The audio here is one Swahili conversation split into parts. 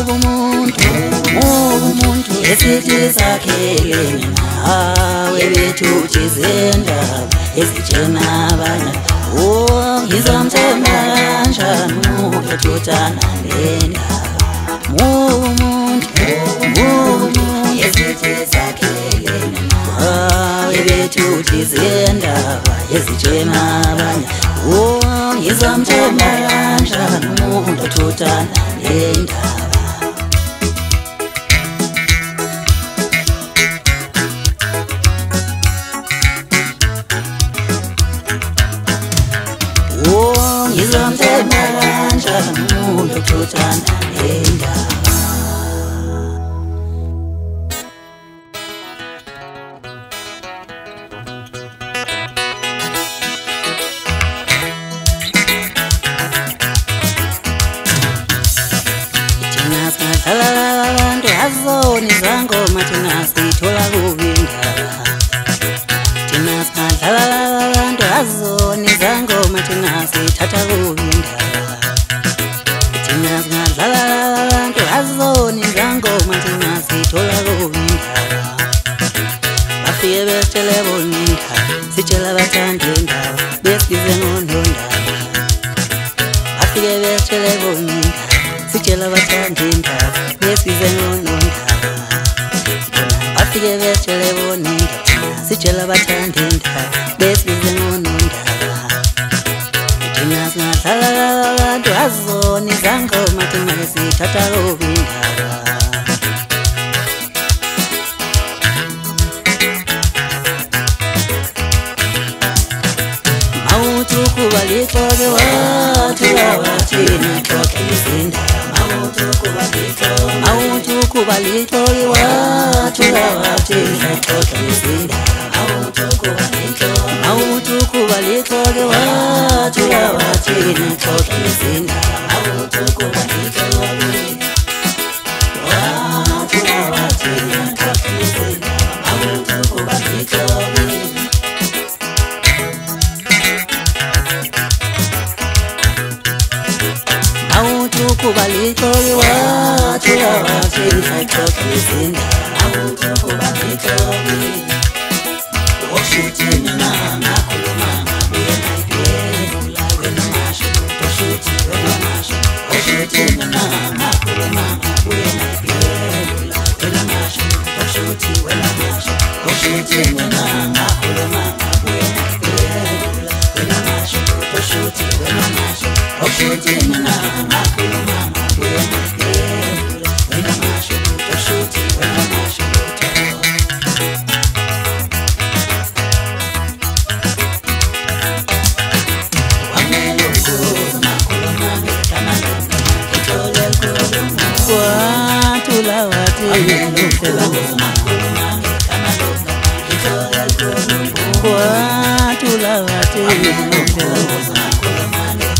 umuntu esithi sakhelene nawe bethuthi zendaba ezitshena abanye ngizomthemba kanjani ukuthuthana nendaba umuntu esithi sakhelene nawe bethuthi zendaba ezitshena abanye ngizomthemba kanjani ukuthuthana nendaba ngizomthemba kanjani ukuthuthana nendaba thina singadlala abantu azoni zangoma thina sithola kubindaba thina singadlala abantu azoni zangoma thina sithatha kubindaba thina singadlala abantu azoni zangoma thina sithola kubindaba bafike besitshele bona indaba sitshela abathanda indaba besibize ngonondaba bafike besitshele bona indaba sitshela abathanda indaba besibize ngonondaba bafike besitshele bona indaba sitshela abathanda indaba besibize ngonondaba thina singadlala abantu azoni zangoma thina sithatha kubindaba kuba lixoke wathula wathina xoke izindaba kuba lixoke wathula wathina xoke izindaba kuba lixoke wathula wathina xoke izindaba kuba lixoke wathula wathina xoke izindaba kuba lixoke kuba lixoke wathula wathina xoke izindaba kuba lixoke oshuthi mina ngakhuluma ngabuye ngayiphendula wena masho oshuthi wena masho oshuthi mina ngakhuluma ngabuye ngayiphendula wena masho oshuthi wena masho oshuthi mina ngakhuluma ngabuye ngayiphendula wena masho oshuthi wena masho oshuthi mina ngakhuluma ngabuye ngayiphendula wena masho oshuthi wena masho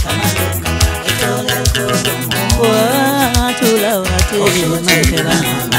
wathula wathina